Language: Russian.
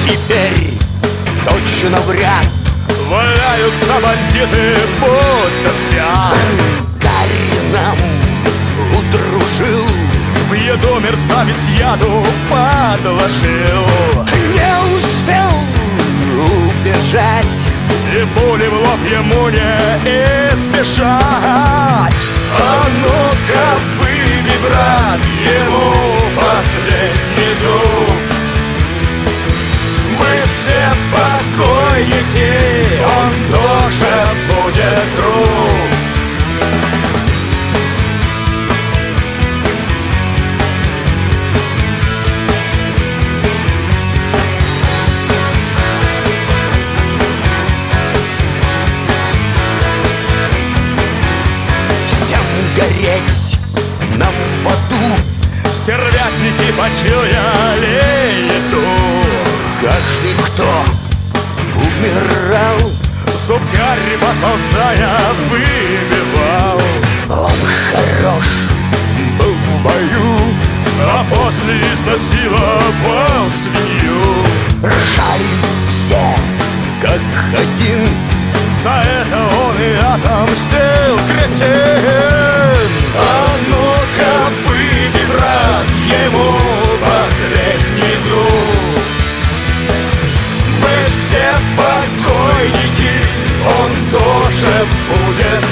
теперь точно в ряд валяются бандиты, будто спят. Гарри нам удружил, в еду мерзавец яду подложил. не успел убежать, И пули в лоб ему не избежать. А ну-ка выби, брат, ему последний зуб. Мы все покойники, он тоже будет труп. всем гореть нам в аду. Стервятники почуяли еду. Каждый, кто умирал, Зуб Гарри поползая выбивал. он хорош был в бою, А после изнасиловал свинью. ржали все как один. За это он и отомстил, кретин. А ну-ка выби, брат, ему последний зуб. Мы все покойники, он тоже будет